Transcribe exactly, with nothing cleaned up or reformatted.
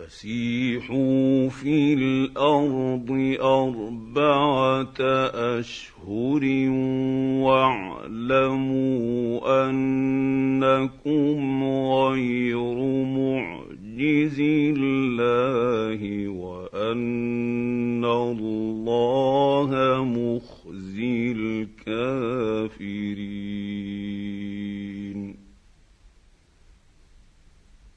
فسيحوا في الأرض أربعة أشهر واعلموا أنكم غير معجز الله وأن الله مخزي